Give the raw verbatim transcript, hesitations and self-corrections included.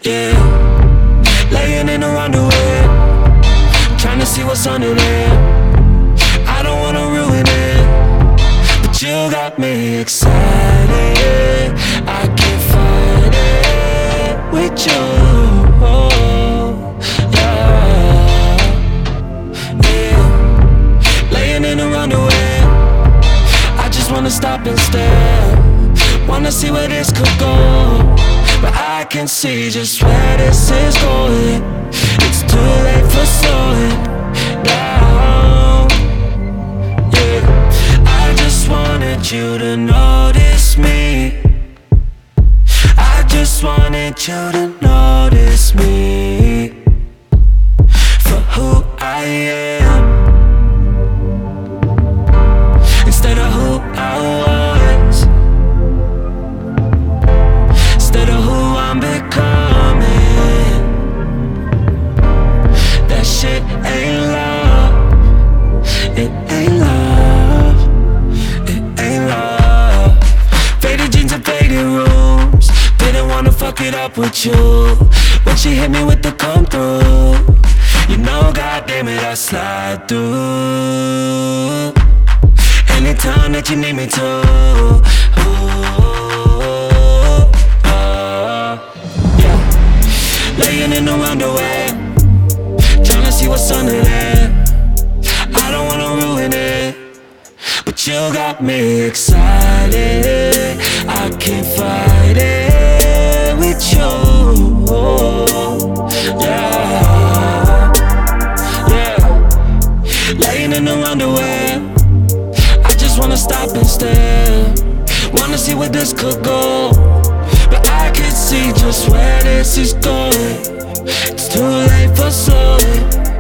yeah. Laying in her underwear, trying to see what's under there. I don't wanna ruin it, but you got me excited. I can't fight it with you, yeah, yeah. Laying in her underwear, I just wanna stop and stare. Wanna see where this could go, but I can see just where this is going. It's too late for slowing down, yeah. I just wanted you to notice me. I just wanted you to notice me for who I am, instead of who I was, instead of who I'm becoming. That shit ain't love. It ain't love. It ain't love. Faded jeans and faded rooms. Didn't wanna fuck it up with you. When she hit me with the come through, you know, goddamn it, I slide through anytime that you need me to. Ooh, uh, yeah. Laying in her underwear, tryna see what's under there. I don't wanna ruin it, but you got me excited. I can't fight it with you, yeah, yeah. Laying in her underwear, I just wanna stop and stare. Wanna see where this could go, but I can see just where this is going. It's too late for slowing